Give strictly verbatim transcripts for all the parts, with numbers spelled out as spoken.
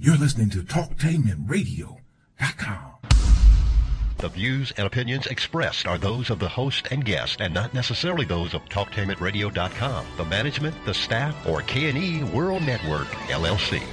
You're listening to talktainment radio dot com. The views and opinions expressed are those of the host and guest and not necessarily those of talktainment radio dot com, the management, the staff, or K and E World Network, L L C.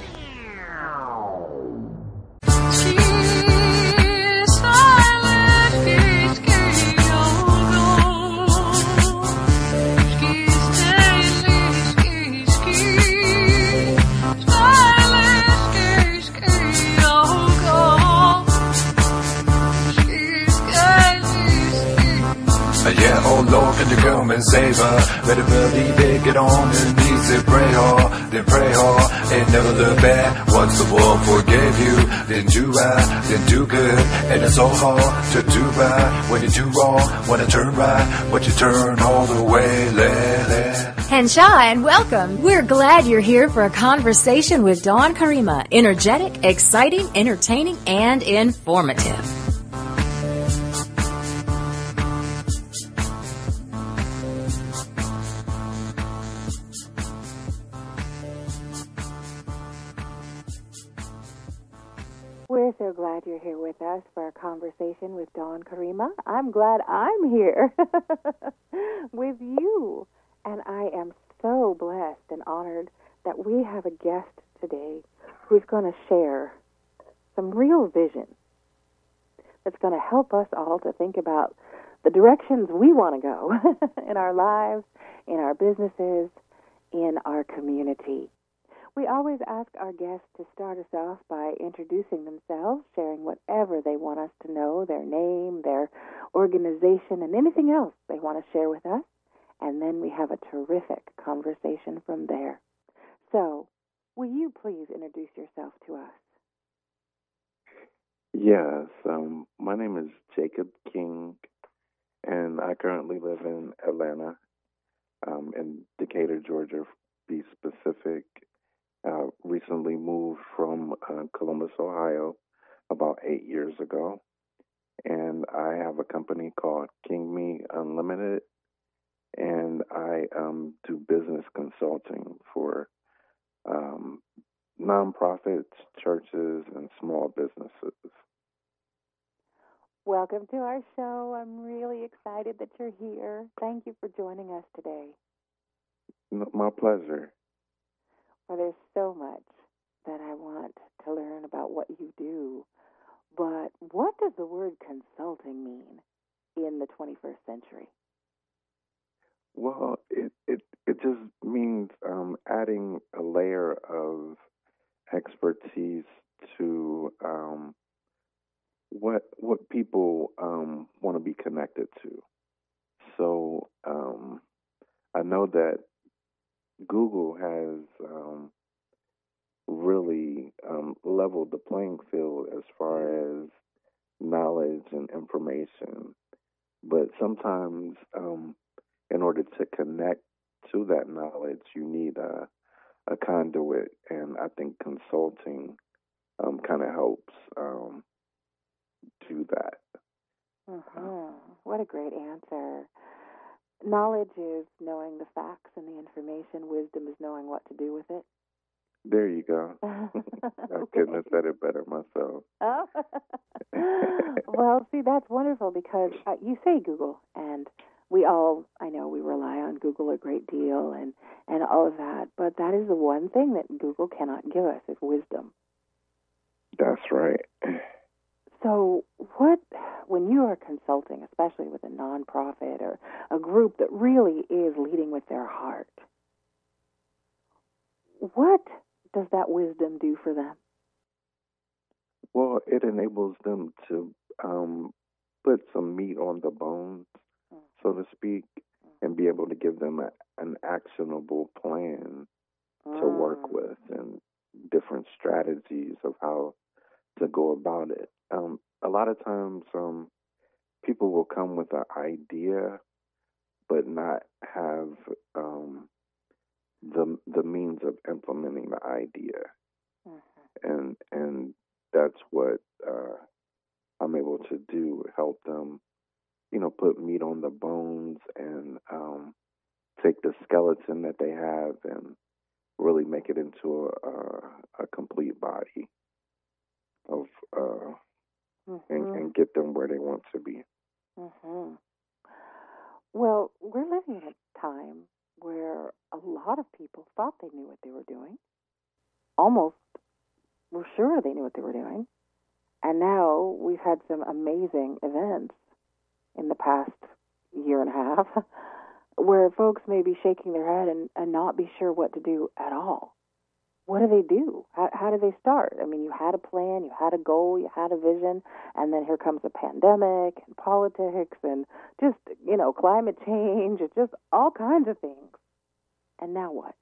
Yeah, oh Lord, can you come and save her? Better believe it, get on your knees and pray hard, then pray hard, and never look back. Once the world forgave you, then do right, then do good. And it's so hard to do right when you do wrong, when to turn right, but you turn all the way, let, let. Henshaw, and welcome. We're glad you're here for a conversation with Dawn Karima. Energetic, exciting, entertaining, and informative. We're so glad you're here with us for a conversation with Dawn Karima. I'm glad I'm here with you. And I am so blessed and honored that we have a guest today who's going to share some real vision that's going to help us all to think about the directions we want to go in our lives, in our businesses, in our community. We always ask our guests to start us off by introducing themselves, sharing whatever they want us to know, their name, their organization, and anything else they want to share with us. And then we have a terrific conversation from there. So, will you please introduce yourself to us? Yes, um, my name is Jacob King, and I currently live in Atlanta, um, in Decatur, Georgia, to be specific. Uh, recently moved from uh, Columbus, Ohio, about eight years ago. And I have a company called King Me Unlimited, and I um, do business consulting for um, nonprofits, churches, and small businesses. Welcome to our show. I'm really excited that you're here. Thank you for joining us today. My pleasure. Well, there's so much that I want to learn about what you do, but what does the word consulting mean in the twenty-first century? Well, it it, it just means um, adding a layer of expertise to um, what what people um, want to be connected to. So um, I know that Google has um, really um, leveled the playing field as far as knowledge and information. But sometimes, um, in order to connect to that knowledge, you need a, a conduit, and I think consulting um, kind of helps um, do that. Uh-huh. What a great answer. Knowledge is knowing the facts and the information. Wisdom is knowing what to do with it. There you go. I couldn't have said it better myself. Oh. Well, see, that's wonderful because uh, you say Google, and we all, I know we rely on Google a great deal and, and all of that, but that is the one thing that Google cannot give us is wisdom. That's right. So what, when you are consulting, especially with a nonprofit or a group that really is leading with their heart, what does that wisdom do for them? Well, it enables them to um, put some meat on the bones, mm. so to speak, mm. and be able to give them a, an actionable plan mm. to work with and different strategies of how to go about it. Um, a lot of times, um, people will come with an idea, but not have um, the the means of implementing the idea, mm-hmm. and and that's what uh, I'm able to do. Help them, you know, put meat on the bones and um, take the skeleton that they have and really make it into a, a, a complete body. get them where they want to be. Mm-hmm. Well, we're living in a time where a lot of people thought they knew what they were doing. Almost were sure they knew what they were doing. And now we've had some amazing events in the past year and a half where folks may be shaking their head and, and not be sure what to do at all. What do they do? How, how do they start? I mean, you had a plan, you had a goal, you had a vision, and then here comes a pandemic and politics and just, you know, climate change and just all kinds of things. And now what?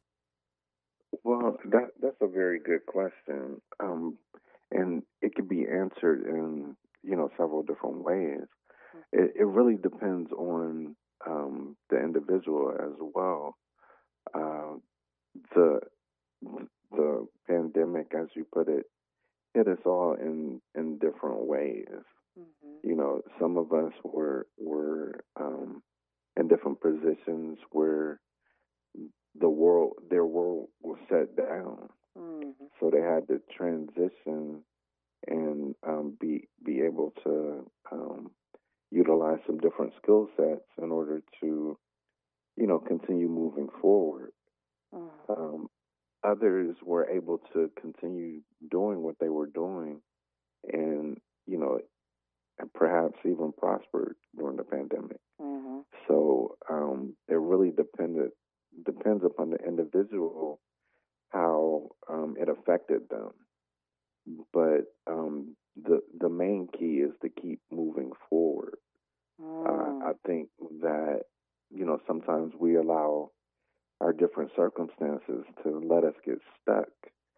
Well, that that's a very good question, um, and it could be answered in you know several different ways. It, it really depends on um, the individual as well. Uh, the the pandemic, as you put it, hit us all in, in different ways. Mm-hmm. You know, some of us were were um, in different positions where the world, their world was set down, mm-hmm. so they had to transition and um, be be able to um, utilize some different skill sets in order to, you know, continue moving forward. Mm-hmm. Um, others were able to continue doing what they were doing, and you know, perhaps even prospered during the pandemic. Mm-hmm. So um, it really depended depends upon the individual how um, it affected them. But um, the the main key is to keep moving forward. Mm. Uh, I think that you know sometimes we allow our different circumstances to let us get stuck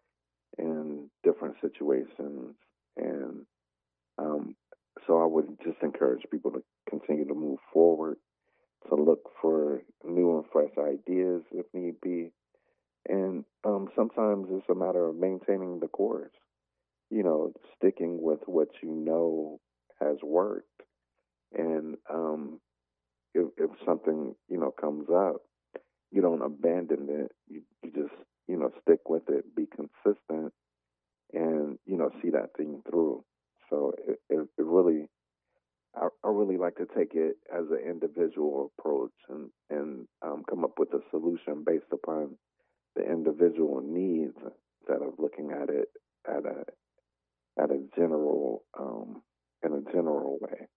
in different situations, and um, so I would just encourage people to continue to move forward, to look for new and fresh ideas if need be. And um, sometimes it's a matter of maintaining the course, you know, sticking with what you know has worked. And um, if, if something, you know, comes up, you don't abandon it. You, you just, you know, stick with it, be consistent, and, you know, see that thing through. So it, it, it really... I, I really like to take it as an individual approach and, and um, come up with a solution based upon the individual needs instead of looking at it at a at a general um, in a general way.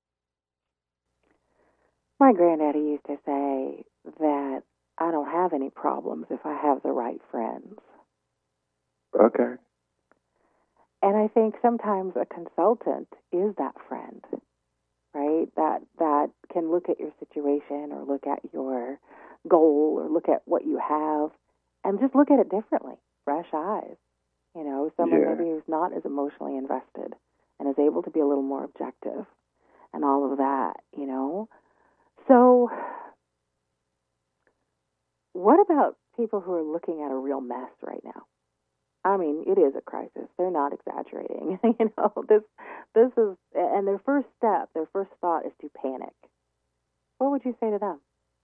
My granddaddy used to say that I don't have any problems if I have the right friends. Okay. And I think sometimes a consultant is that friend. Right? That that can look at your situation or look at your goal or look at what you have and just look at it differently, fresh eyes. You know, someone yeah. maybe who's not as emotionally invested and is able to be a little more objective and all of that, you know. So what about people who are looking at a real mess right now? I mean, it is a crisis. They're not exaggerating. you know, this this is, and their first step, their first thought is to panic. What would you say to them?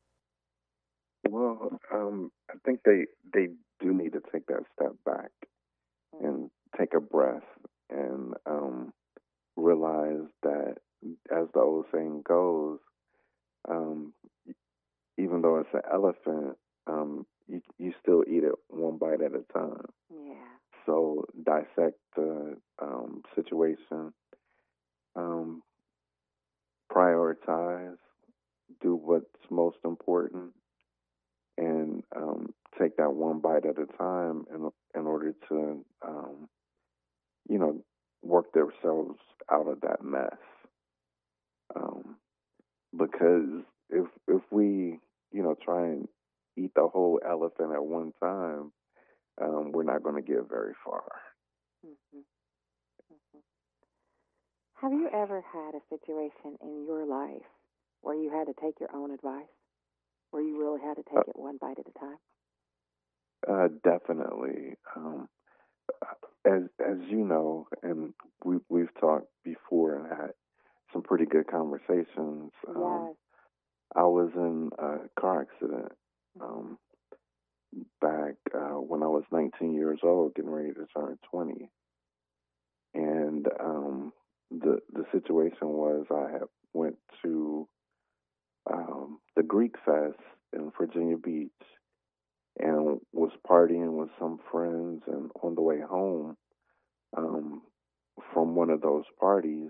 Well, um, I think they they do need to take that step back mm-hmm. and take a breath and um, realize that, as the old saying goes, um, even though it's an elephant, um, you, you still eat it one bite at a time. Yeah. So dissect the um, situation, um, prioritize, do what's most important, and um, take that one bite at a time in in order to, um, you know, work themselves out of that mess. Um, because if if we, you know, try and eat the whole elephant at one time, um, we're not going to get very far. Mm-hmm. Mm-hmm. Have you ever had a situation in your life where you had to take your own advice, where you really had to take uh, it one bite at a time? Uh, definitely. Um, as as you know, and we we've talked before and had some pretty good conversations. Um, yes. I was in a car accident um, back uh, when I was nineteen years old, getting ready to turn twenty, and um, the the the situation was I had went to um, the Greek Fest in Virginia Beach and was partying with some friends, and on the way home um, from one of those parties,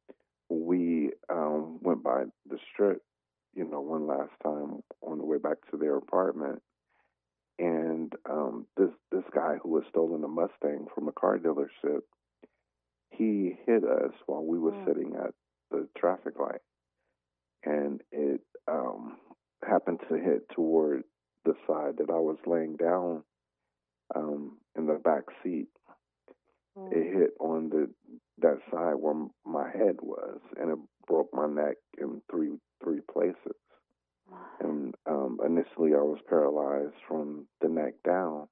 we um, went by the strip, you know, one last time on the way back to their apartment, and um, this this guy who had stolen a Mustang from a car dealership, he hit us while we were Mm. sitting at the traffic light, and it um, happened to hit toward the side that I was laying down um, in the back seat. Mm. It hit on the that side where m- my head was, and it broke my neck in three three places. And um, initially, I was paralyzed from the neck down,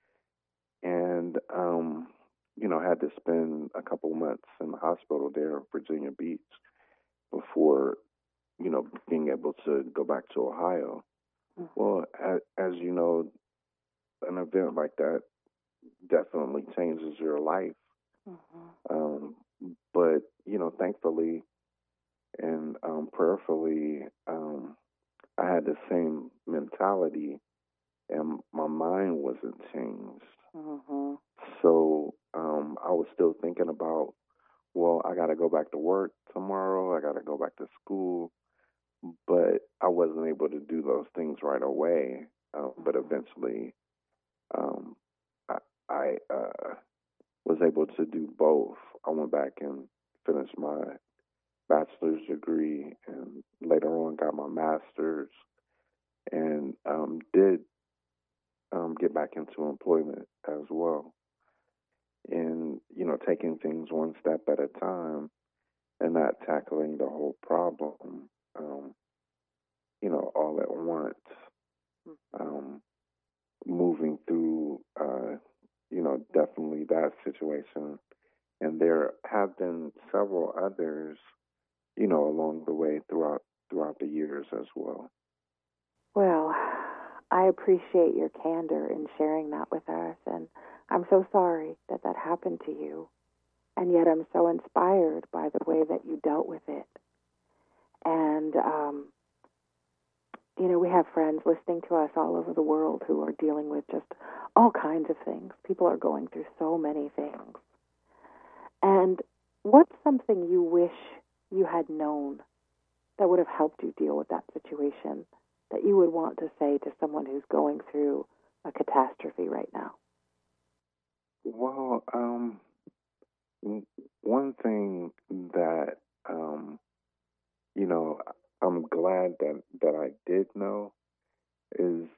and um, you know, had to spend a couple months in the hospital there in Virginia Beach before, you know, being able to go back to Ohio. Mhm. Well, as, as you know, an event like that definitely changes your life. Mhm. Um, but you know, thankfully and um, prayerfully, um, I had the same mentality, and my mind wasn't changed. Mhm. So um, I was still thinking about, well, I got to go back to work tomorrow. I got to go back to school, but I wasn't able to do those things right away. Uh, but eventually, um, I, I uh, was able to do both. I went back and finished my bachelor's degree, and later on got my master's, and um, did um, get back into employment as well. And you know, taking things one step at a time, and not tackling the whole problem, um, you know, all at once. Um, moving through, uh, you know, definitely that situation, and there have been several others, you know, along the way throughout throughout the years as well. Well, I appreciate your candor in sharing that with us, and I'm so sorry that that happened to you. And yet I'm so inspired by the way that you dealt with it. And, um, you know, we have friends listening to us all over the world who are dealing with just all kinds of things. People are going through so many things. And what's something you wish you had known that would have helped you deal with that situation, that you would want to say to someone who's going through a catastrophe right now? Well, um, w- one thing that um, you know, I'm glad that that I did know is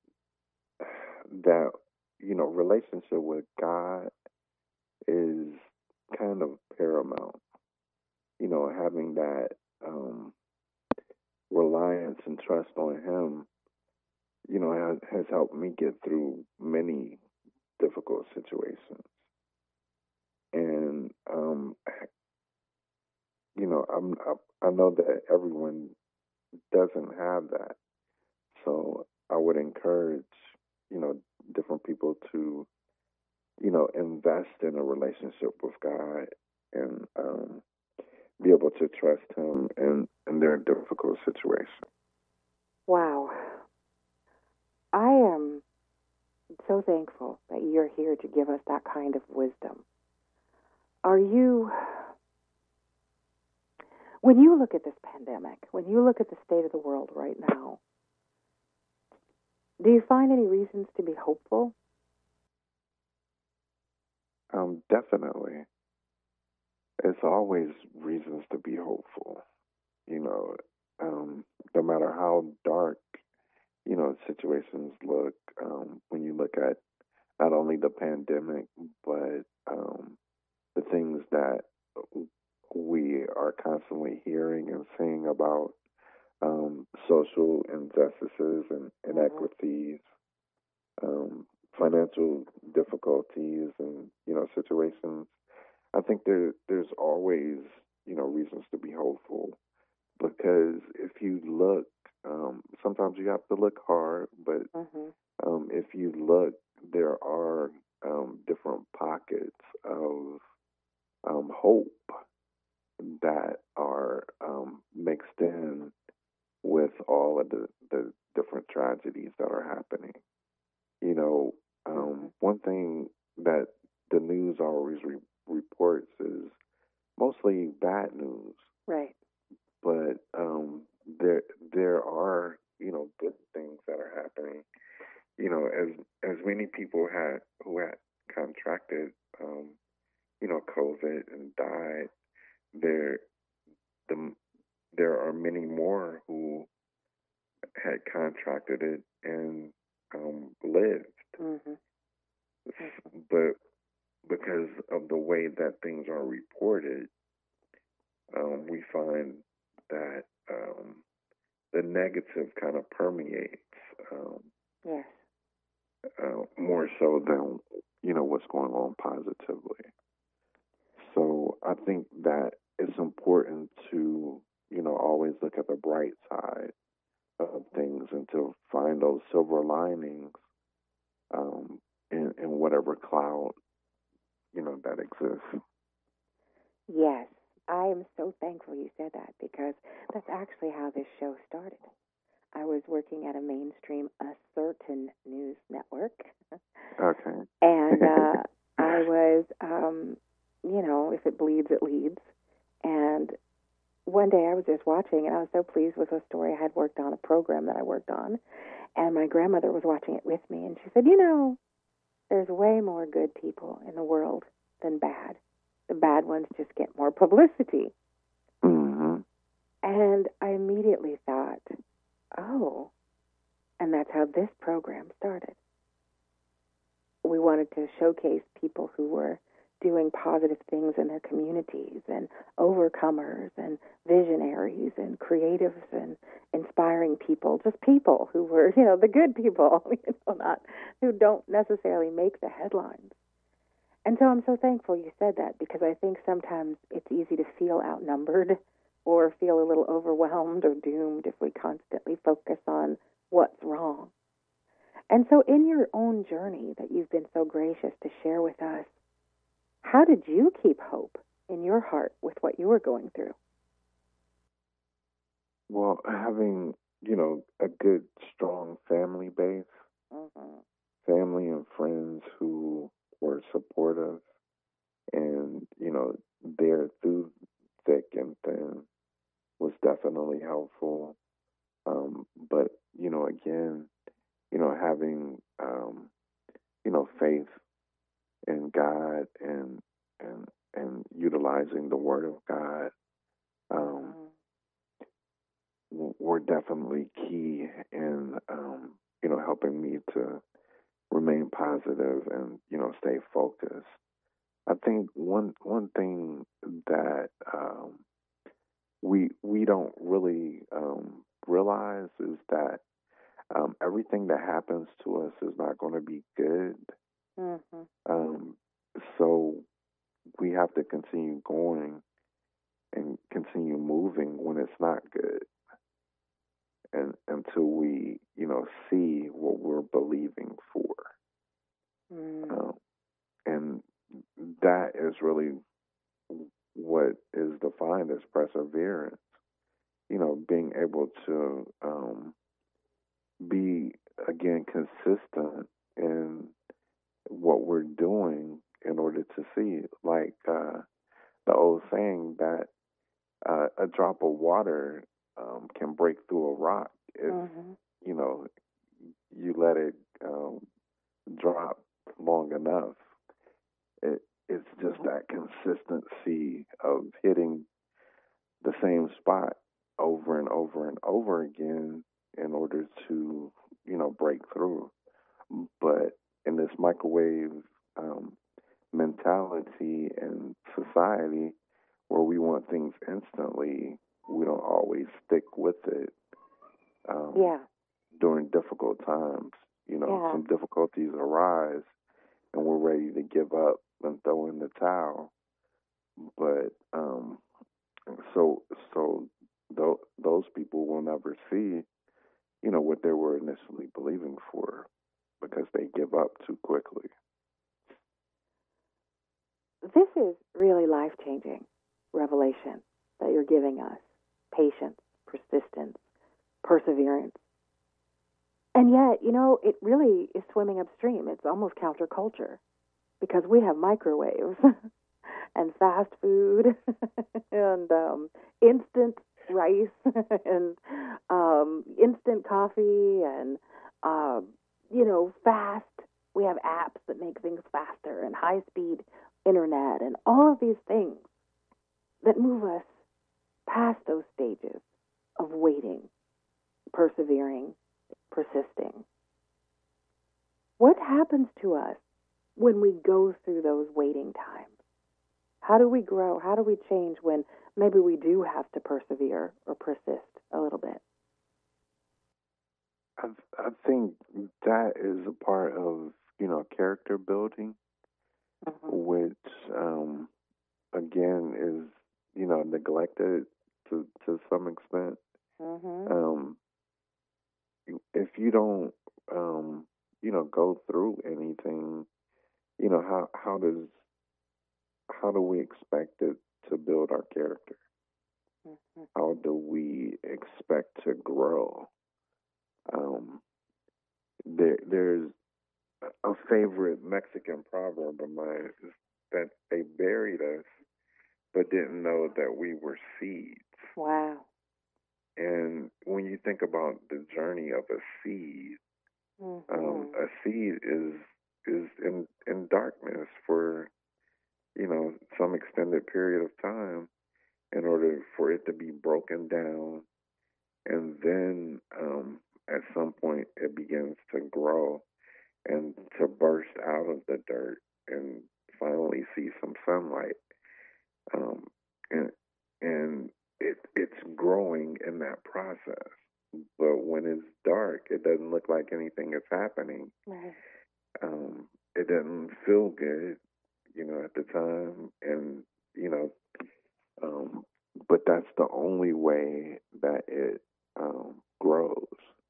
that, you know, relationship with God is kind of paramount. You know, having that um, reliance and trust on Him, you know, has, has helped me get through many difficult situations. And um, you know, I'm I, I know that everyone doesn't have that, so I would encourage, you know, different people to, you know, invest in a relationship with God, and um, be able to trust Him in, in their difficult situation. Wow. I am so thankful that you're here to give us that kind of wisdom. Are you, when you look at this pandemic, when you look at the state of the world right now, do you find any reasons to be hopeful? Um, definitely. It's always reasons to be hopeful. You know, um, no matter how dark, you know, situations look, um, when you look at not only the pandemic, but um, the things that we are constantly hearing and seeing about, um, social injustices and inequities, um, financial difficulties, and you know, situations. I think there there's always, you know, reasons to be hopeful, because if you look, um, sometimes you have to look hard, but Mm-hmm. um, if you look, there are um, different pockets of um, hope that are um, mixed in with all of the, the different tragedies that are happening. You know, um, one thing that the news always re- reports is mostly bad news, Right. but um, there there are, you know, good things that are happening. You know, as as many people had who had contracted, um, you know, COVID and died, there the there are many more who had contracted it and um, lived. Mm-hmm. But because of the way that things are reported, um, we find that um, the negative kind of permeates um, Yes. uh, more so than, you know, what's going on positively. So I think that it's important to, you know, always look at the bright side of things and to find those silver linings um, in, in whatever cloud, you know, that exists. Yes. I am so thankful you said that, because that's actually how this show started. I was working at a mainstream, a certain news network. Okay. And uh, I was, um, you know, if it bleeds, it leads. And one day I was just watching, and I was so pleased with the story. I had worked on a program that I worked on, and my grandmother was watching it with me, and she said, you know, there's way more good people in the world than bad. The bad ones just get more publicity. Mm-hmm. And I immediately thought, oh, and that's how this program started. We wanted to showcase people who were doing positive things in their communities, and overcomers and visionaries and creatives and inspiring people, just people who were, you know, the good people, you know, not who don't necessarily make the headlines. And so I'm so thankful you said that, because I think sometimes it's easy to feel outnumbered or feel a little overwhelmed or doomed if we constantly focus on what's wrong. And so in your own journey that you've been so gracious to share with us, how did you keep hope in your heart with what you were going through? Well, having, you know, a good, strong family base, Mm-hmm. family and friends who were supportive and, you know, there through thick and thin was definitely helpful. Um, but, you know, again, you know, having, um, you know, faith in God and, and, and utilizing the Word of God, um, were definitely key in, um, you know, helping me to remain positive and, you know, stay focused. I think one one thing that um, we we don't really um, realize is that um, everything that happens to us is not going to be good. Mm-hmm. Um, so we have to continue going and continue moving when it's not good, and until we, you know, see what we're believing for. Mm. Um, and that is really what is defined as perseverance. You know, being able to um, be, again, consistent in what we're doing in order to see it. Like uh, the old saying that uh, a drop of water um, can break through a rock if, Mm-hmm. you know, you let it um, drop long enough. It, it's just that consistency of hitting the same spot over and over and over again in order to, you know, break through. But in this microwave um, mentality and society where we want things instantly, we don't always stick with it. Um, Yeah. During difficult times, you know, Yeah. some difficulties arise and we're ready to give up and throw in the towel. But um, so so th- those people will never see, you know, what they were initially believing for, because they give up too quickly. This is really life-changing revelation that you're giving us. Patience, persistence, perseverance. And yet, you know, it really is swimming upstream. It's almost counterculture because we have microwaves and fast food and um, instant rice and um, instant coffee and, uh, you know, fast. We have apps that make things faster and high-speed internet and all of these things that move us past those stages of waiting, persevering, persisting. What happens to us when we go through those waiting times? How do we grow? How do we change when maybe we do have to persevere or persist a little bit? I I think that is a part of, you know, character building, mm-hmm. which um, again is, you know, neglected to to some extent. Mm-hmm. Um, if you don't, um, you know, go through anything, you know, how how does how do we expect it to build our character? Mm-hmm. How do we expect to grow? Um, there, there's a favorite Mexican proverb of mine is that they buried us, but didn't know that we were seeds. Wow. And when you think about the journey of a seed, mm-hmm. um, a seed is is in in darkness for, you know, some extended period of time in order for it to be broken down, and then um, at some point it begins to grow and to burst out of the dirt and finally see some sunlight. Um, and and it it's growing in that process. But when it's dark, it doesn't look like anything is happening. Right. Um, it doesn't feel good, you know, at the time. And, you know, um, but that's the only way that it um, grows.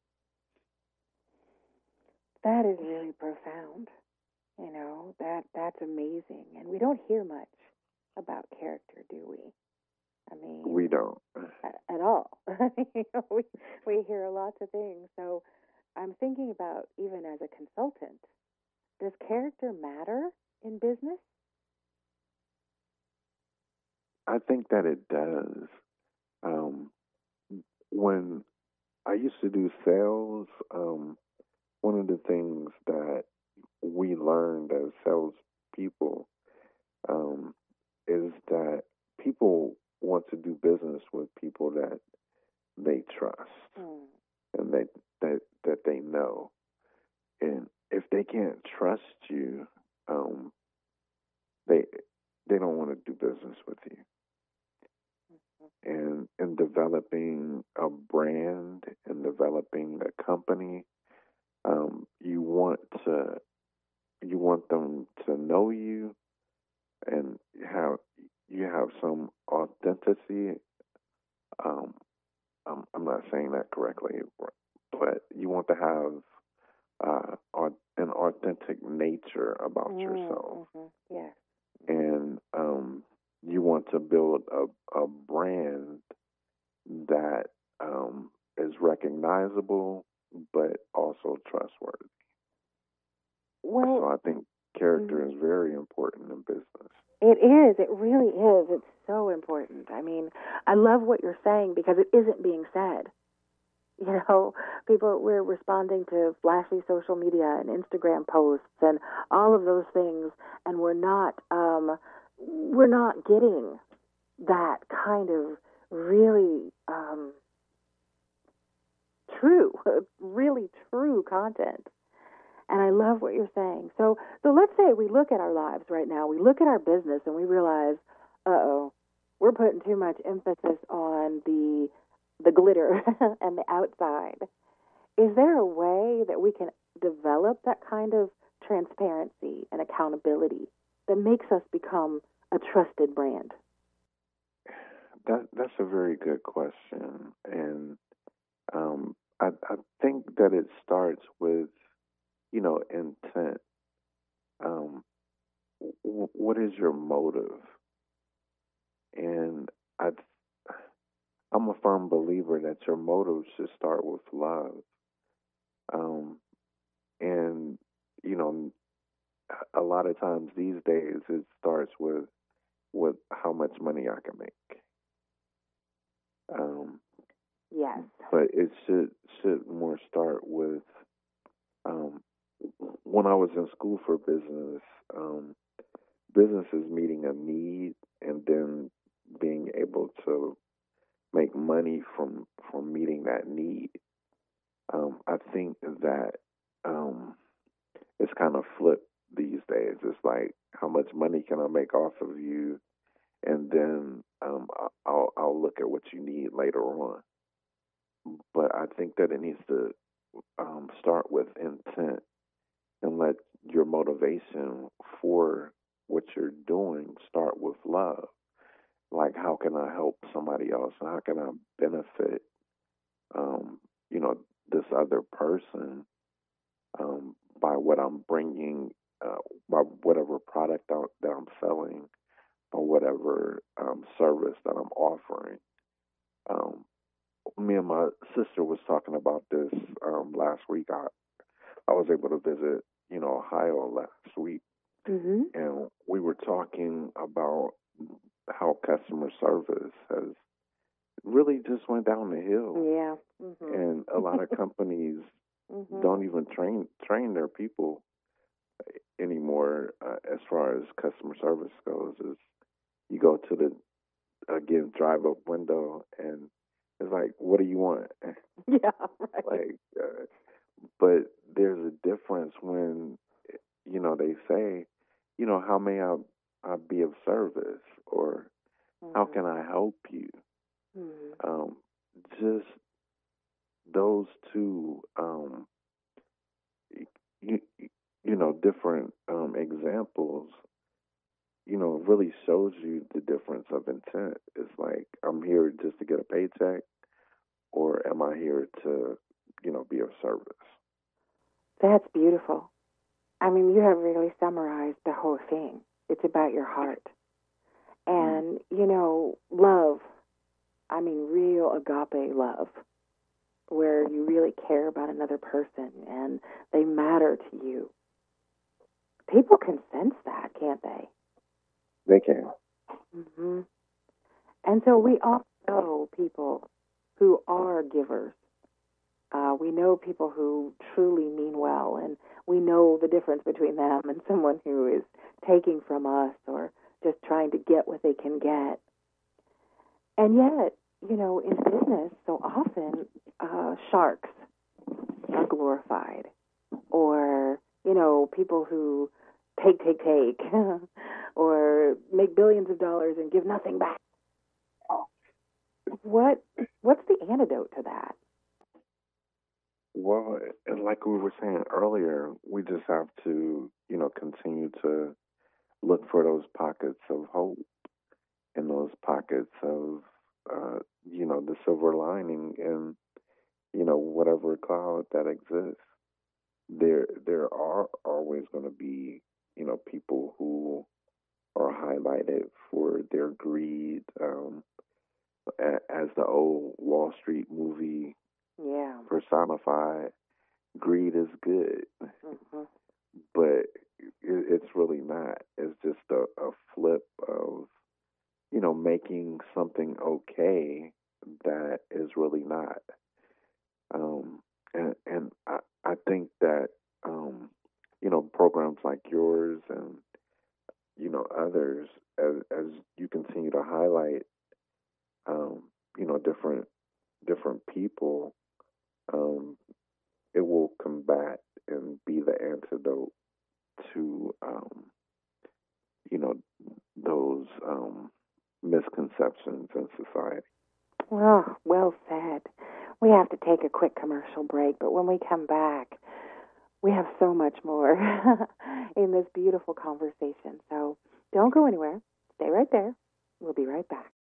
That is really profound. You know, that that's amazing. And we don't hear much about character, do we? I mean, we don't. At, at all. You know, we, we hear lots of things. So I'm thinking about, even as a consultant, does character matter in business? I think that it does. Um, when I used to do sales, um, one of the things that we learned as salespeople um, is that people want to do business with people that they trust mm. and that, that that they know. And if they can't trust you, um, they they don't want to do business with you. And in developing a brand and developing a company, um, you want to you want them to know you and have you have some authenticity. Um, I'm, I'm not saying that correctly, but you want to have uh, an authentic nature about mm, yourself. Mm-hmm. Yeah. And um, you want to build a, a brand that um, is recognizable but also trustworthy. Well, so I think character mm-hmm. is very important in business. It is. It really is. It's so important. I mean, I love what you're saying because it isn't being said. You know, people, we're responding to flashy social media and Instagram posts and all of those things, and we're not, um, we're not getting that kind of really um, true, really true content. And I love what you're saying. So, so let's say we look at our lives right now, we look at our business, and we realize, uh-oh, we're putting too much emphasis on the the glitter and the outside. Is there a way that we can develop that kind of transparency and accountability that makes us become a trusted brand? That that's a very good question, and um, I, I think that it starts with, you know, intent. Um, w- what is your motive? And I I'm a firm believer that your motive should start with love. Um, and, you know, a lot of times these days it starts with, with how much money I can make. Um, Yes. But it should should more start with, um, when I was in school for business, um, business is meeting a need and then being able to make money from, from meeting that need. Um, I think that um, it's kind of flipped these days. It's like, how much money can I make off of you? And then um, I'll, I'll look at what you need later on. But I think that it needs to um, start with intent and let your motivation for what you're doing start with love. Like, how can I help somebody else? How can I benefit, um, you know, this other person um, by what I'm bringing, uh, by whatever product that I'm selling, or whatever um, service that I'm offering. Um, me and my sister was talking about this um, last week. I I was able to visit, you know, Ohio last week, Mm-hmm. and we were talking about how customer service has really just went down the hill. Yeah. Mm-hmm. And a lot of companies mm-hmm. don't even train train their people anymore uh, as far as customer service goes. Is you go to the, again, drive-up window, and it's like, what do you want? Yeah, right. Like, uh, but there's a difference when, you know, they say, you know, how may I, I be of service, or mm-hmm. how can I help you? Mm-hmm. Um, just those two, um, you, you know, different um, examples, you know, really shows you the difference of intent. It's like, I'm here just to get a paycheck, or am I here to, you know, be of service? That's beautiful. I mean, you have really summarized the whole thing. It's about your heart. And, mm-hmm. you know, love, I mean, real agape love, where you really care about another person and they matter to you. People can sense that, can't they? They can. Mm-hmm. And so we all know people who are givers. Uh, we know people who truly mean well, and we know the difference between them and someone who is taking from us or just trying to get what they can get. And yet, you know, in business, so often uh, sharks are glorified, or, you know, people who take, take, take, or make billions of dollars and give nothing back. What what's the antidote to that? Well, like we were saying earlier, we just have to, you know, continue to look for those pockets of hope and those pockets of, uh, you know, the silver lining in, you know, whatever cloud that exists. There, there are always going to be, you know, people who are highlighted for their greed, um, as the old Wall Street movie yeah. personified. Greed is good, mm-hmm. but it, it's really not. It's just a, a flip of, you know, making something okay that is really not. Um, and and I, I think that, um, you know, programs like yours and, you know, others, as, as you continue to highlight, um, you know, different different people, um, it will combat and be the antidote to, um, you know, those um, misconceptions in society. Oh, well said. We have to take a quick commercial break, but when we come back, we have so much more in this beautiful conversation. So don't go anywhere. Stay right there. We'll be right back.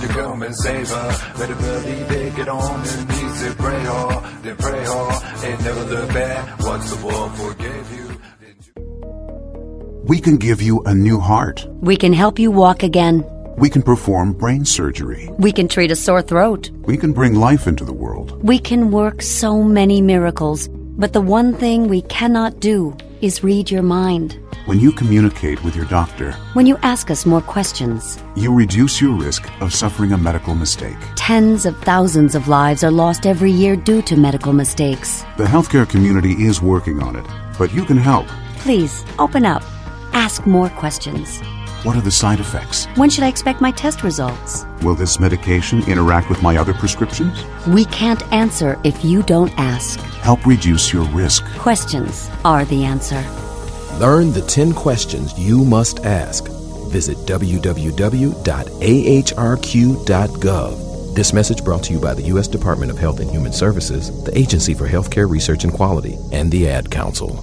you come and save her. Better believe it, get on your knees and pray hard, then pray hard, and never look back. Once the world forgave you. We can give you a new heart. We can help you walk again. We can perform brain surgery. We can treat a sore throat. We can bring life into the world. We can work so many miracles. But the one thing we cannot do is read your mind. When you communicate with your doctor, when you ask us more questions, you reduce your risk of suffering a medical mistake. Tens of thousands of lives are lost every year due to medical mistakes. The healthcare community is working on it, but you can help. Please, open up. Ask more questions. What are the side effects? When should I expect my test results? Will this medication interact with my other prescriptions? We can't answer if you don't ask. Help reduce your risk. Questions are the answer. Learn the ten questions you must ask. Visit w w w dot a h r q dot gov. This message brought to you by the U S Department of Health and Human Services, the Agency for Healthcare Research and Quality, and the Ad Council.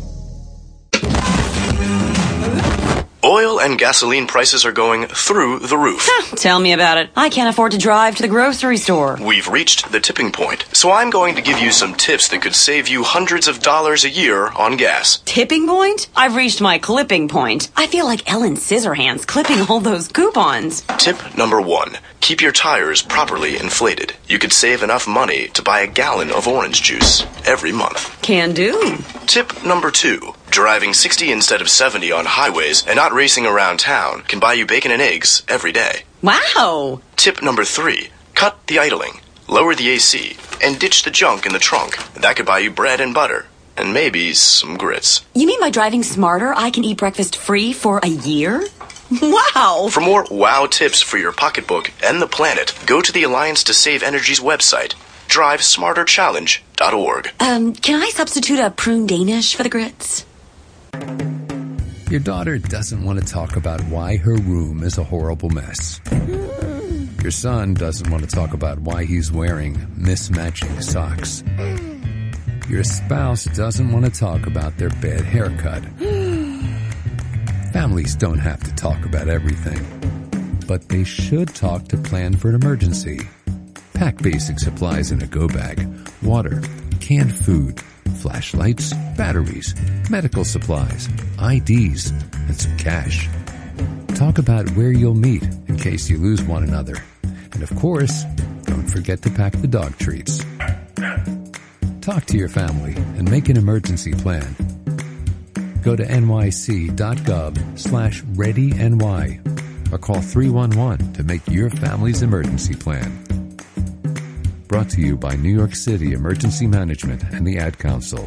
Oil and gasoline prices are going through the roof. Tell me about it. I can't afford to drive to the grocery store. We've reached the tipping point, so I'm going to give you some tips that could save you hundreds of dollars a year on gas. Tipping point? I've reached my clipping point. I feel like Ellen Scissorhands clipping all those coupons. Tip number one. Keep your tires properly inflated. You could save enough money to buy a gallon of orange juice every month. Can do. Tip number two. Driving sixty instead of seventy on highways and not racing around town can buy you bacon and eggs every day. Wow! Tip number three. Cut the idling, lower the A C, and ditch the junk in the trunk. That could buy you bread and butter, and maybe some grits. You mean by driving smarter, I can eat breakfast free for a year? Wow! For more wow tips for your pocketbook and the planet, go to the Alliance to Save Energy's website, drive smarter challenge dot org. Um, can I substitute a prune Danish for the grits? Your daughter doesn't want to talk about why her room is a horrible mess. Your son doesn't want to talk about why he's wearing mismatching socks. Your spouse doesn't want to talk about their bad haircut. Families don't have to talk about everything, but they should talk to plan for an emergency. Pack basic supplies in a go bag, water, canned food, flashlights, batteries, medical supplies, I Ds, and some cash. Talk about where you'll meet in case you lose one another. And of course, don't forget to pack the dog treats. Talk to your family and make an emergency plan. Go to n y c dot gov slash ready N Y or call three one one to make your family's emergency plan. Brought to you by New York City Emergency Management and the Ad Council.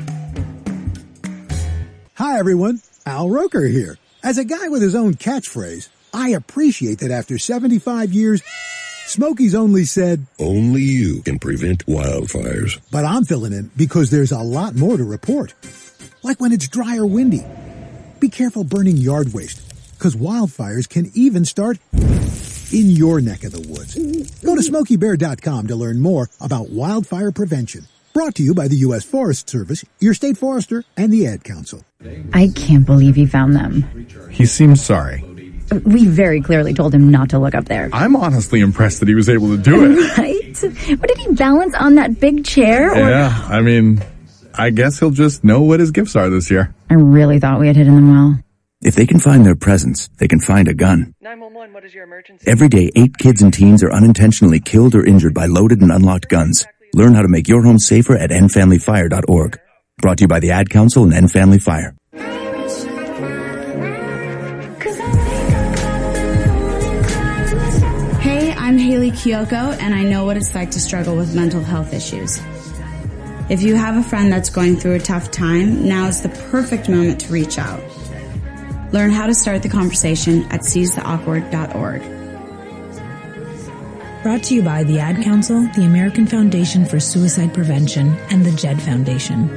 Hi, everyone. Al Roker here. As a guy with his own catchphrase, I appreciate that after seventy-five years, Smokey's only said, "Only you can prevent wildfires." But I'm filling in because there's a lot more to report. Like when it's dry or windy. Be careful burning yard waste, because wildfires can even start in your neck of the woods. Go to smokey bear dot com to learn more about wildfire prevention. Brought to you by the U S Forest Service, your state forester, and the Ad Council. I can't believe you found them. He seems sorry. We very clearly told him not to look up there. I'm honestly impressed that he was able to do it. Right? But did he balance on that big chair? Or... Yeah, I mean, I guess he'll just know what his gifts are this year. I really thought we had hidden them well. If they can find their presents, they can find a gun. nine one one, what is your emergency? Every day, eight kids and teens are unintentionally killed or injured by loaded and unlocked guns. Learn how to make your home safer at end family fire dot org. Brought to you by the Ad Council and End Family Fire. Hey, I'm Haley Kiyoko, and I know what it's like to struggle with mental health issues. If you have a friend that's going through a tough time, now is the perfect moment to reach out. Learn how to start the conversation at seize the awkward dot org. Brought to you by the Ad Council, the American Foundation for Suicide Prevention, and the Jed Foundation.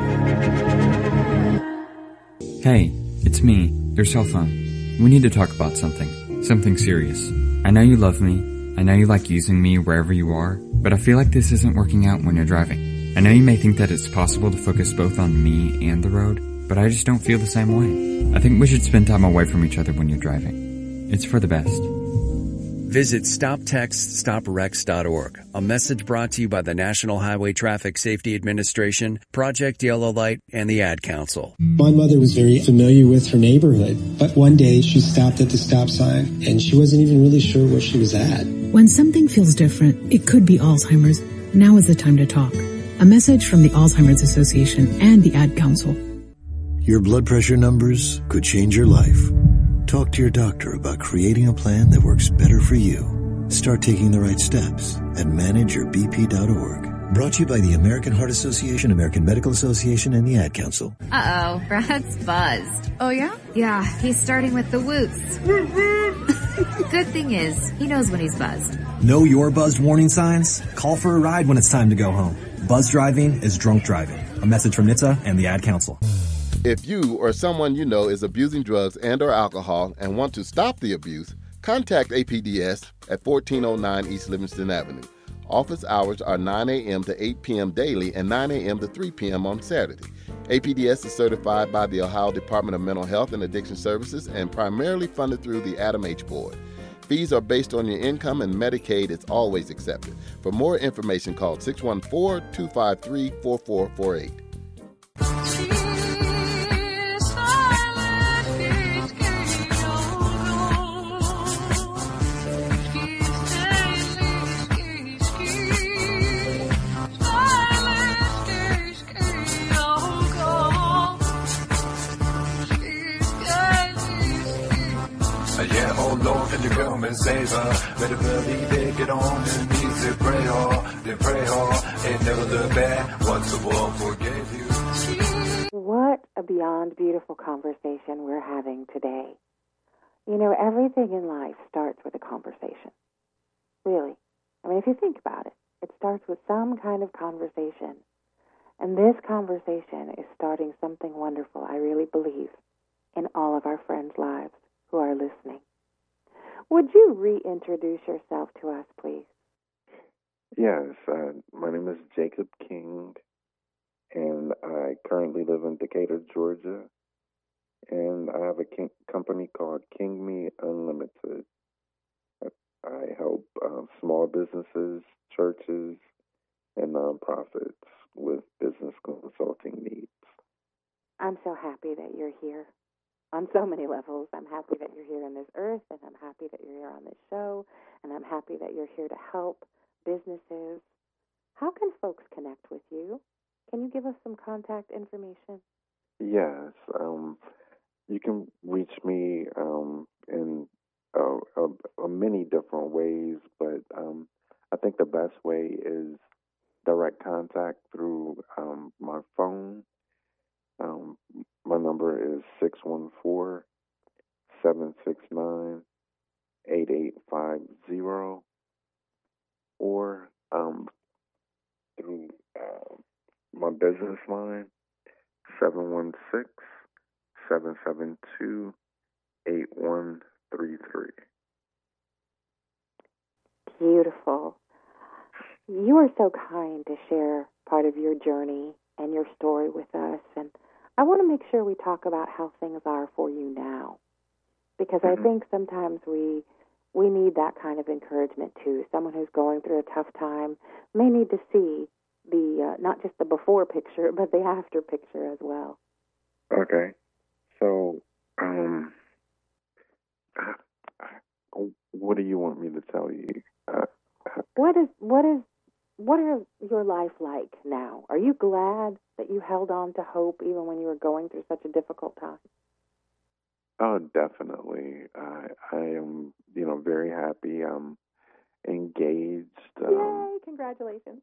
Hey, it's me, your cell phone. We need to talk about something. Something serious. I know you love me. I know you like using me wherever you are, but I feel like this isn't working out when you're driving. I know you may think that it's possible to focus both on me and the road, but I just don't feel the same way. I think we should spend time away from each other when you're driving. It's for the best. Visit stop text stop wrecks dot org. A message brought to you by the National Highway Traffic Safety Administration, Project Yellow Light, and the Ad Council. My mother was very familiar with her neighborhood, but one day she stopped at the stop sign and she wasn't even really sure where she was at. When something feels different, it could be Alzheimer's. Now is the time to talk. A message from the Alzheimer's Association and the Ad Council. Your blood pressure numbers could change your life. Talk to your doctor about creating a plan that works better for you. Start taking the right steps at manage your b p dot org. Brought to you by the American Heart Association, American Medical Association, and the Ad Council. Uh-oh, Brad's buzzed. Oh, yeah? Yeah, he's starting with the whoops. Good thing is, he knows when he's buzzed. Know your buzzed warning signs? Call for a ride when it's time to go home. Buzz driving is drunk driving. A message from N H T S A and the Ad Council. If you or someone you know is abusing drugs and or alcohol and want to stop the abuse, contact A P D S at fourteen oh nine East Livingston Avenue. Office hours are nine a.m. to eight p.m. daily and nine a.m. to three p.m. on Saturday. A P D S is certified by the Ohio Department of Mental Health and Addiction Services and primarily funded through the Adam H. Board. Fees are based on your income and Medicaid is always accepted. For more information, call six one four, two five three, four four four eight. Yeah, oh Lord, can you come and save her? Better believe it, get on your knees and pray hard, then pray hard, and never look back once the world forgave you. What a beyond beautiful conversation we're having today. You know, everything in life starts with a conversation. Really. I mean, if you think about it, it starts with some kind of conversation. And this conversation is starting something wonderful, I really believe, in all of our friends' lives who are listening. Would you reintroduce yourself to us, please? Yes, uh, my name is Jacob King, and I currently live in Decatur, Georgia, and I have a king- company called King Me Unlimited. I, I help uh, small businesses, churches, and nonprofits with business consulting needs. I'm so happy that you're here. On so many levels, I'm happy that you're here on this earth, and I'm happy that you're here on this show, and I'm happy that you're here to help businesses. How can folks connect with you? Can you give us some contact information? Yes, um, you can reach me um, in uh, uh, many different ways, but um, I think the best way is direct contact through um, my phone. Um, my number is six one four, seven six nine, eight eight five zero, or um, through uh, my business line, seven one six, seven seven two, eight one three three. Beautiful. You are so kind to share part of your journey and your story with us, and I want to make sure we talk about how things are for you now, because mm-hmm. I think sometimes we we need that kind of encouragement too. Someone who's going through a tough time may need to see the uh, not just the before picture, but the after picture as well. Okay, so um, what do you want me to tell you? Uh, what is what is what is your life like now? Are you glad that you held on to hope even when you were going through such a difficult time? Oh, definitely. I I am, you know, very happy. I'm engaged. Um, Yay! Congratulations.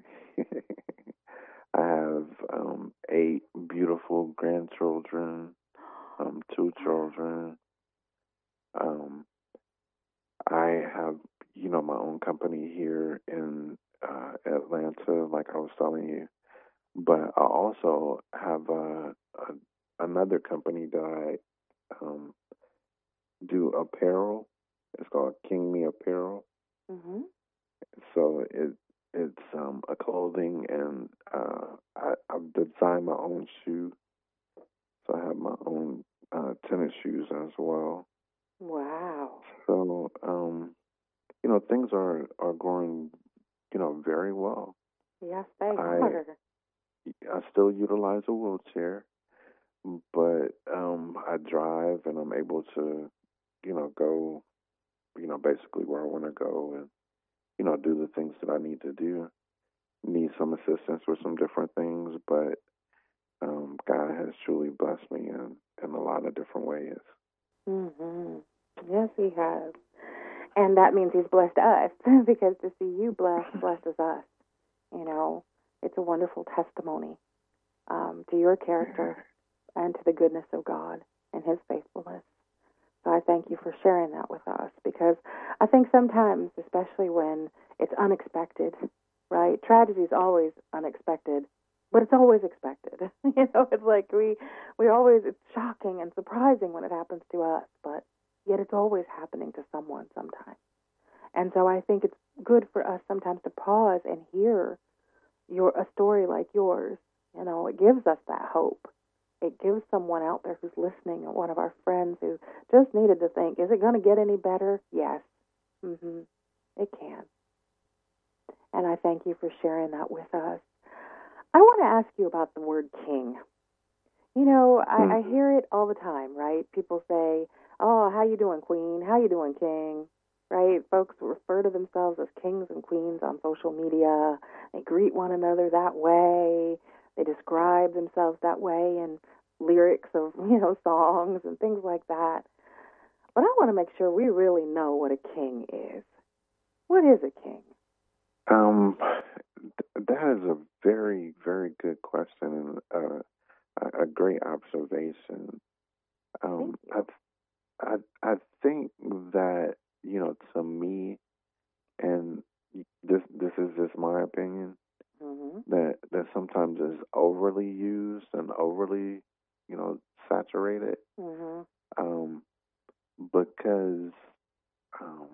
I have um, eight beautiful grandchildren, um, two children. Um, I have, you know, my own company here in uh, Atlanta, like I was telling you. But I also have a, a, another company that I um, do apparel. It's called King Me Apparel. Mm-hmm. So it it's um, a clothing, and uh, I, I've designed my own shoe. So I have my own uh, tennis shoes as well. Wow. So um, you know, things are, are going, you know, very well. Yes, they I, are. I still utilize a wheelchair, but um, I drive and I'm able to, you know, go, you know, basically where I want to go and, you know, do the things that I need to do. Need some assistance with some different things, but um, God has truly blessed me in, in a lot of different ways. Mm-hmm. Yes, he has. And that means he's blessed us, because to see you blessed blesses us. You know, it's a wonderful testimony um, to your character and to the goodness of God and his faithfulness. So I thank you for sharing that with us, because I think sometimes, especially when it's unexpected, right? Tragedy is always unexpected, but it's always expected. You know, it's like we, we always, it's shocking and surprising when it happens to us, but yet it's always happening to someone sometime. And so I think it's good for us sometimes to pause and hear your a story like yours. You know, it gives us that hope. It gives someone out there who's listening, or one of our friends who just needed to think, is it going to get any better? Yes. Mm-hmm. It can. And I thank you for sharing that with us. I want to ask you about the word king. You know, I, I hear it all the time, right? People say, oh, how you doing, queen? How you doing, king? Right? Folks refer to themselves as kings and queens on social media. They greet one another that way. They describe themselves that way in lyrics of, you know, songs and things like that. But I want to make sure we really know what a king is. What is a king? Um, th- that is a very, very good question and uh, a, a great observation. Um, I, I, I think that, you know, to me, and this this is just my opinion, mm-hmm. that that sometimes is overly used and overly, you know, saturated, mm-hmm. um, because um,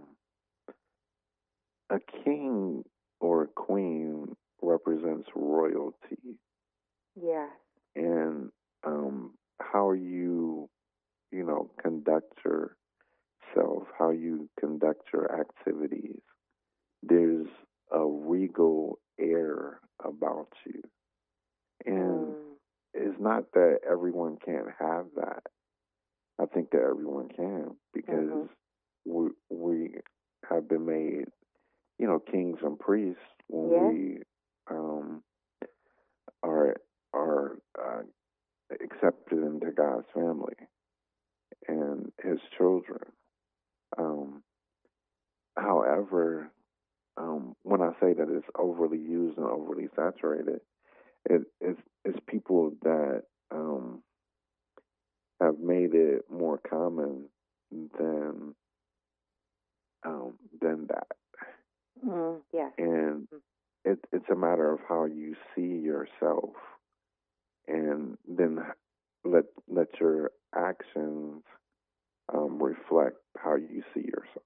a king or a queen represents royalty. Yeah. And um, how you, you know, conduct yourself, how you conduct your activities, there's a regal air about you. And mm. it's not that everyone can't have that. I think that everyone can, because mm-hmm. we, we have been made, you know, kings and priests when yeah. we um, are are uh, accepted into God's family and his children. Um, however, um, when I say that it's overly used and overly saturated, it, it's, it's people that um, have made it more common than um, than that. Mm, yeah. And it, it's a matter of how you see yourself, and then let let your actions um, reflect how you see yourself.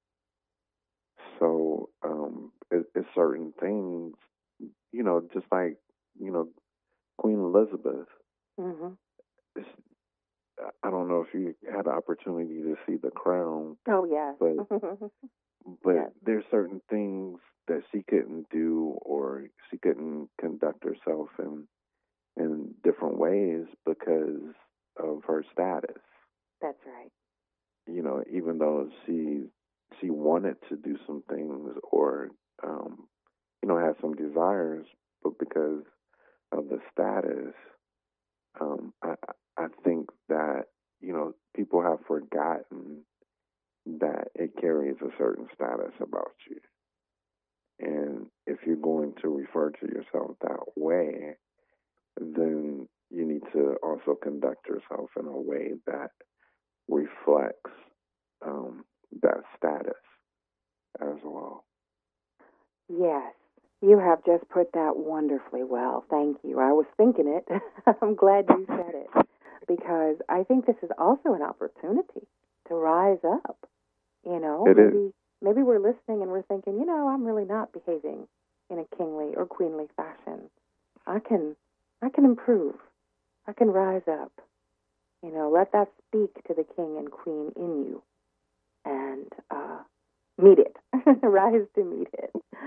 So um, it, it's certain things, you know, just like, you know, Queen Elizabeth. Mm-hmm. It's, I don't know if you had the opportunity to see The Crown. Oh, yeah. But, but yeah. there's certain things that she couldn't do, or she couldn't conduct herself in in different ways because of her status. That's right. You know, even though she she wanted to do some things, or um, you know, had some desires, but because of the status, um, I I think that, you know, people have forgotten that it carries a certain status about you. And if you're going to refer to yourself that way, then you need to also conduct yourself in a way that reflects um, that status as well. Yes, you have just put that wonderfully well. Thank you. I was thinking it. I'm glad you said it, because I think this is also an opportunity to rise up. You know, it maybe is. maybe we're listening and we're thinking, you know, I'm really not behaving in a kingly or queenly fashion. I can, I can improve. I can rise up. You know, let that speak to the king and queen in you, and uh, meet it, rise to meet it.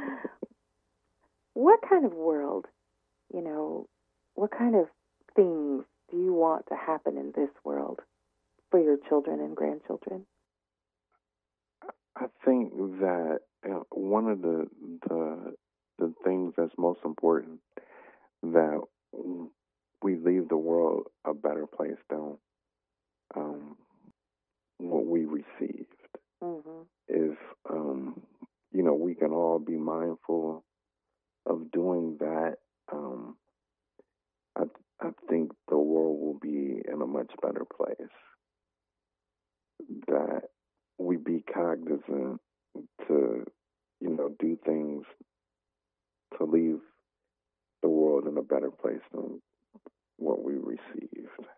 What kind of world, you know, what kind of things do you want to happen in this world for your children and grandchildren? I think that uh, one of the, the the things that's most important, that we leave the world a better place than um, what we received. Mm-hmm. If um, you know, we can all be mindful of doing that, um, I I think the world will be in a much better place. That we be cognizant to, you know, do things to leave the world in a better place than what we received.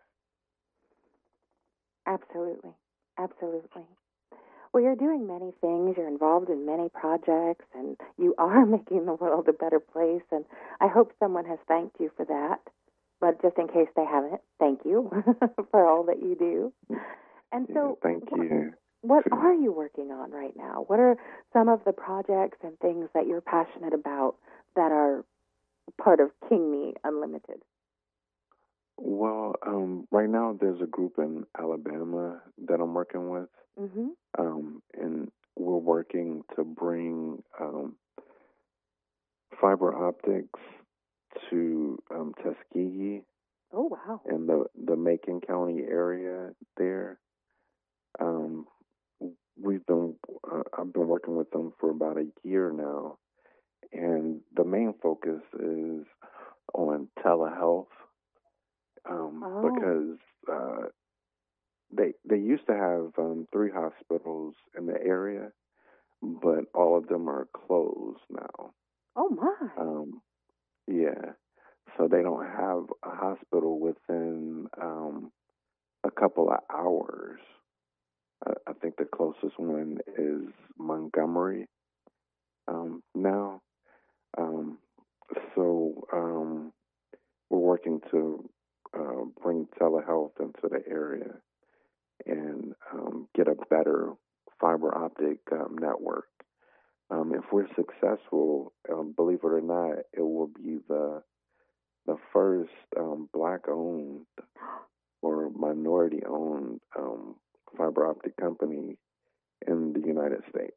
Absolutely. Absolutely. Well, you're doing many things. You're involved in many projects, and you are making the world a better place. And I hope someone has thanked you for that. But just in case they haven't, thank you for all that you do. And so, yeah, thank you. What are you working on right now? What are some of the projects and things that you're passionate about that are part of King Me Unlimited? Well, um, right now there's a group in Alabama that I'm working with, mm-hmm. um, and we're working to bring um, fiber optics to um, Tuskegee. Oh, wow. In the, the Macon County area there. Um, we've been, uh, I've been working with them for about a year now, and the main focus is on telehealth, um, oh. because uh, they they used to have um, three hospitals in the area, but all of them are closed now. Oh my! Um, yeah, so they don't have a hospital within um, a couple of hours. I think the closest one is Montgomery um, now. Um, so um, we're working to uh, bring telehealth into the area and um, get a better fiber optic um, network. Um, if we're successful, um, believe it or not, it will be the the first um, black-owned or minority-owned um, fiber optic company in the United States.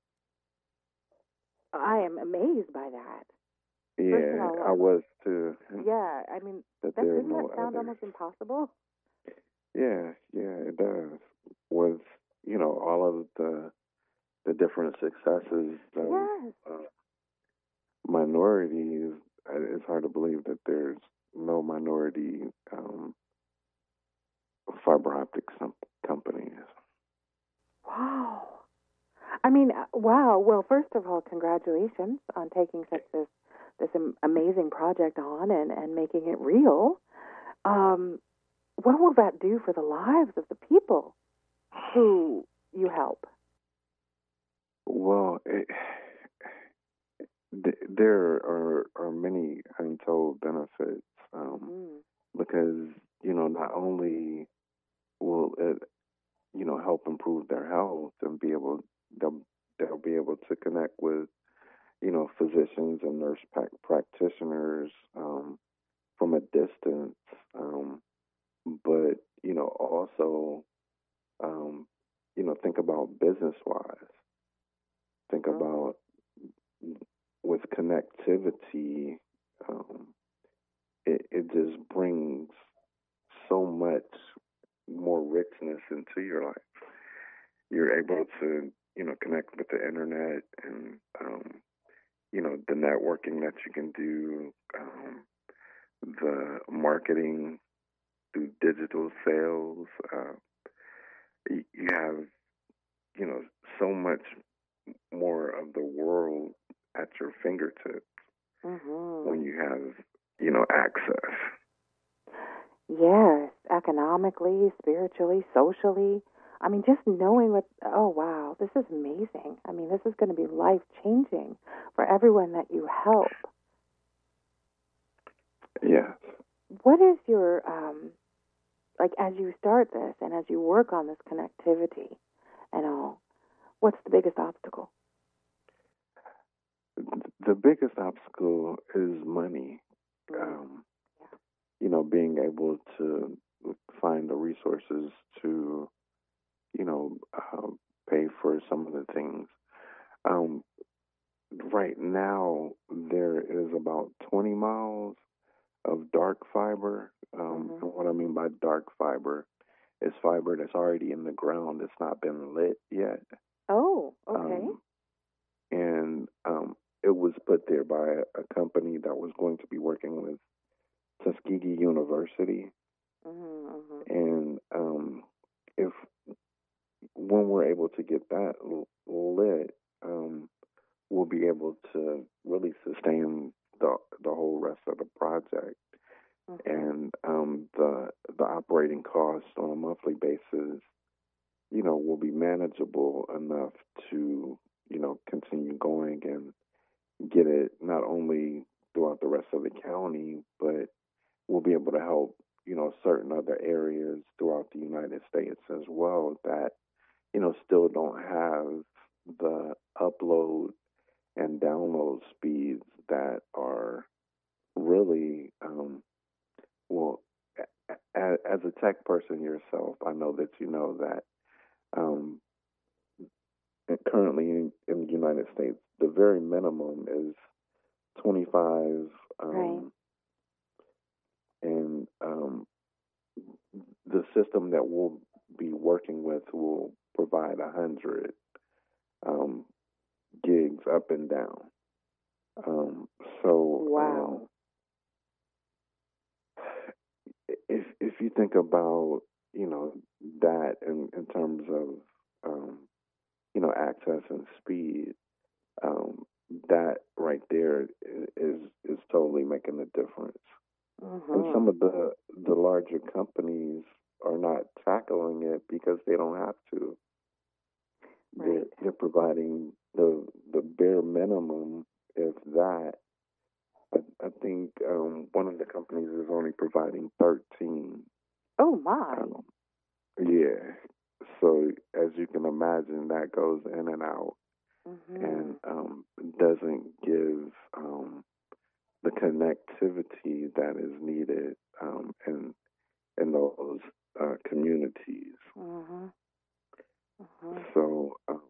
I am amazed by that. Yeah, all, I was too. Yeah, I mean, that, that doesn't no that sound others. almost impossible? Yeah, yeah, it does. With, you know, all of the the different successes of yes. uh, minorities, it's hard to believe that there's no minority um, fiber optic companies. Wow. I mean, wow. Well, first of all, congratulations on taking such this this amazing project on and, and making it real. Um, what will that do for the lives of the people who you help? Well, it, th- there are, are many untold benefits um, mm. because, you know, not only will it, you know, help improve their health and be able, they'll, they'll be able to connect with, you know, physicians and nurse practitioners um, from a distance, um, but, you know, also, um, you know, think about business-wise. Think oh. about with connectivity, um, it, it just brings so much more richness into your life. You're able to, you know, connect with the internet and, um, you know, the networking that you can do, um, the marketing through digital sales. Uh, you, you have, you know, so much more of the world at your fingertips mm-hmm. when you have, you know, access. Yes, economically, spiritually, socially. I mean, just knowing what, oh, wow, this is amazing. I mean, this is going to be life-changing for everyone that you help. Yes. What is your, um, like, as you start this and as you work on this connectivity and all, what's the biggest obstacle? The biggest obstacle is money. Um, you know, being able to find the resources to, you know, uh, pay for some of the things. Um, right now, there is about twenty miles of dark fiber. Um, Mhm. And what I mean by dark fiber is fiber that's already in the ground that's not been lit yet. Oh, okay. Um, and um, it was put there by a, a company that was going to be working with Tuskegee University. Mm-hmm. And um, if when we're able to get that l- lit, um, we'll be able to really sustain the the whole rest of the project. Mm-hmm. And um, the the operating costs on a monthly basis, you know, will be manageable enough to, you know, continue going and get it not only throughout the rest of the county, but we'll be able to help, you know, certain other areas throughout the United States as well that, you know, still don't have the upload and download speeds that are really, um, well, a- as a tech person yourself, I know that you know that um, currently in, in the United States, the very minimum is twenty-five, um, Right. and um, the system that we'll be working with will provide one hundred um, gigs up and down. Um, so, Wow. um, if if you think about, you know, that in, in terms of, um, you know, access and speed, um, that right there is is totally making a difference. Mm-hmm. And some of the the larger companies are not tackling it because they don't have to. Right. They're, they're providing the the bare minimum, if that. I, I think um, one of the companies is only providing thirteen. Oh, my. Um, yeah. So as you can imagine, that goes in and out, Mm-hmm. and um, doesn't give um, the connectivity that is needed um, in in those uh, communities. Mm-hmm. Mm-hmm. So um,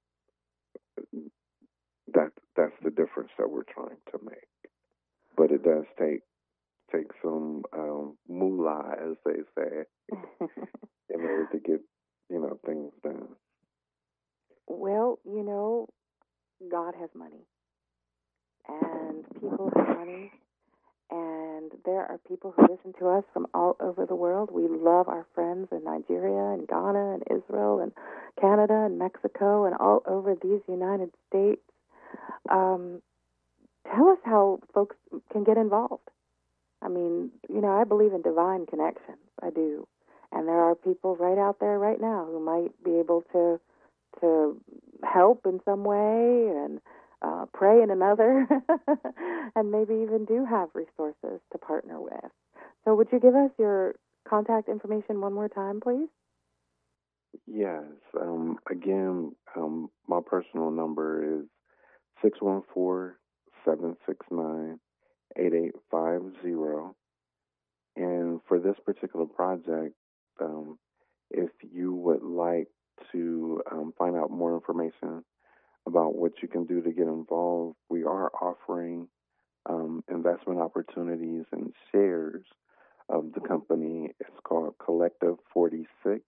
that that's the difference that we're trying to make. But it does take take some um, moolah, as they say, in order to get, you know, things done. Well, you know, God has money, and people have money, and there are people who listen to us from all over the world. We love our friends in Nigeria and Ghana and Israel and Canada and Mexico and all over these United States. Um, tell us how folks can get involved. I mean, you know, I believe in divine connections. I do. And there are people right out there right now who might be able to to help in some way and uh, pray in another, and maybe even do have resources to partner with. So would you give us your contact information one more time, please? Yes. Um, again, um, my personal number is six one four, seven six nine, eight eight five zero. And for this particular project, um, if you would like to um, find out more information about what you can do to get involved, we are offering um, investment opportunities and shares of the company. It's called Collective forty-six.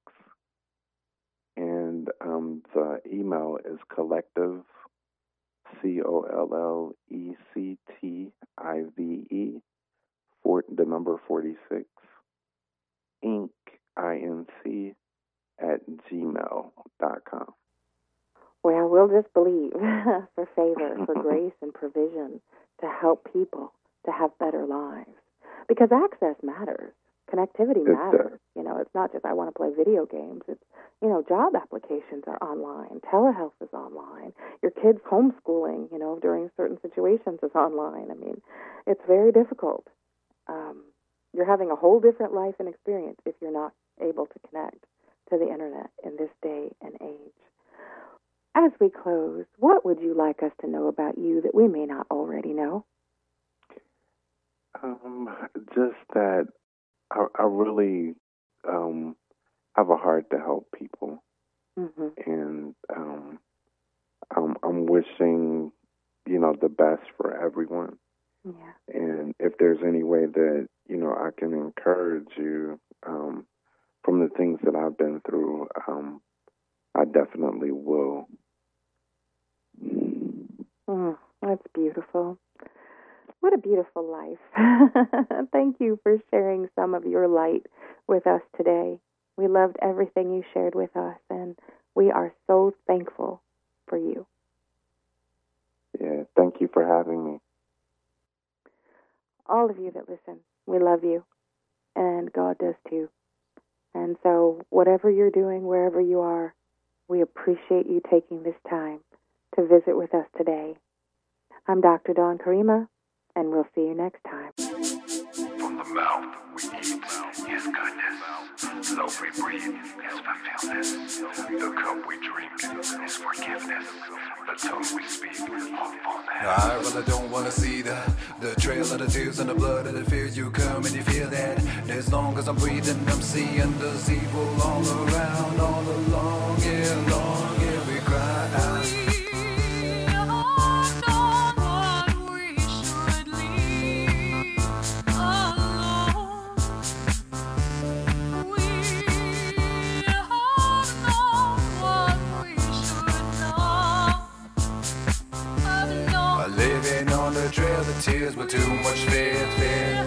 And um, the email is collective, C O L L E C T I V E, for the number forty-six, Inc, I N C, at gmail dot com. Well, we'll just believe for favor, for grace and provision to help people to have better lives. Because access matters. Connectivity matters. You know, it's not just I want to play video games. It's, you know, job applications are online. Telehealth is online. Your kids' homeschooling, you know, during certain situations is online. I mean, it's very difficult. Um, you're having a whole different life and experience if you're not able to connect to the internet in this day and age. as we close, what would you like us to know about you that we may not already know? Um, just that I, I really um, have a heart to help people, mm-hmm. and um, I'm, I'm wishing, you know, the best for everyone. Yeah. And if there's any way that, you know, I can encourage you um, from the things that I've been through, um, I definitely will. Mm, that's beautiful. What a beautiful life. Thank you for sharing some of your light with us today. We loved everything you shared with us, and we are so thankful for you. Yeah, thank you for having me. All of you that listen, we love you, and God does too. And so whatever you're doing, wherever you are, we appreciate you taking this time to visit with us today. I'm Doctor Dawn Karima, and we'll see you next time. From the mouth we eat His goodness. The love we breathe His fulfillment. The cup we drink His forgiveness. The tongue we speak hopefulness. I really don't want to see the, the trail of the tears and the blood of the fear. You come and you feel that. As long as I'm breathing, I'm seeing the evil all around, all along, yeah, long, yeah, we cry out. Trail of tears with too much fear, fear.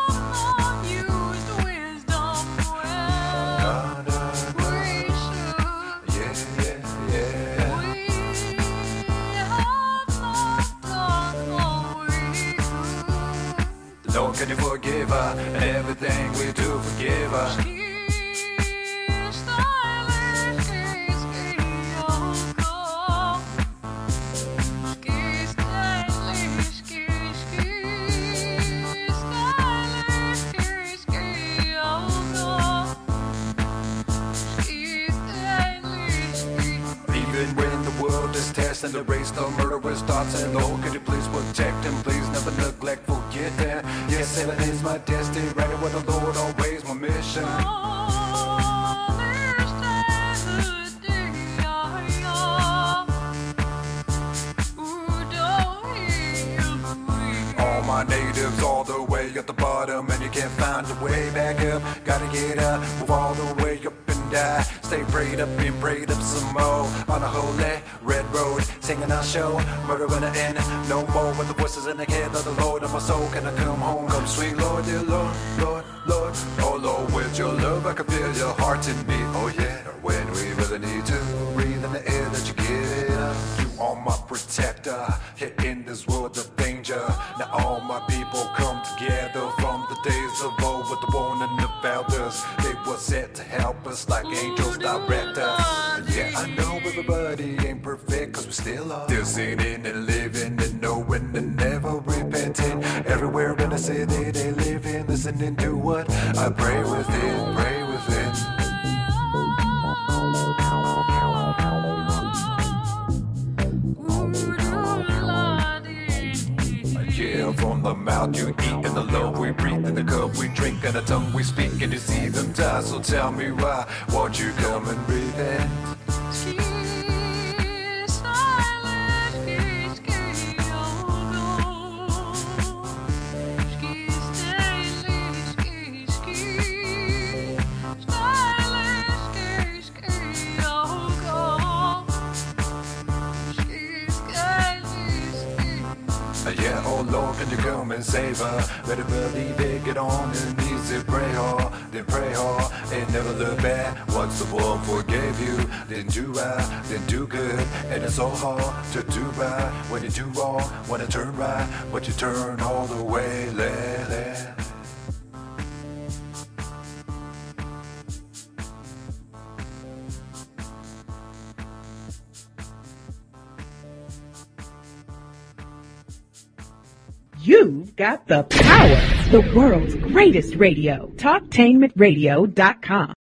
God, uh, God. Yeah, yeah, yeah. Lord, can you forgive her and everything we do, forgive her. And the race, the murderous thoughts, and Lord, could you please protect him? Please never neglect, forget that. Yes, heaven is my destiny, right with the Lord, always my mission. All my natives all the way at the bottom, and you can't find your way back up. Gotta get up, move all the way up and die. Stay prayed up and prayed up some more on a holy red road, singing our show, murder in the end, no more with the voices in the head of the Lord of my soul. Can I come home? Come sweet Lord, dear Lord, Lord, Lord. Oh Lord, with your love I can feel your heart in me. Oh yeah, when we really need to breathe in the air that you give us. You are my protector, here in this world of danger. Now all my people come together from the days of old with the one and the elders. They were set to help us like angels direct us. Yeah, I know everybody ain't perfect, cause we still are. Still sinning and living and knowing and never repenting. Everywhere in the city they live in, listening to what I pray within, pray within. Yeah, from the mouth you eat and the love we breathe and the cup we drink and the tongue we speak and you see them die. So tell me why won't you come and repent? Yeah, oh Lord, can you come and save her? Better believe it, get on your knees and pray hard, then pray hard, and never look back. Once the Lord forgave you, then do right, then do good. And it's so hard to do right when you do wrong, when you turn right, but you turn all the way, let, let. You've got the power. The world's greatest radio. Talktainment Radio dot com.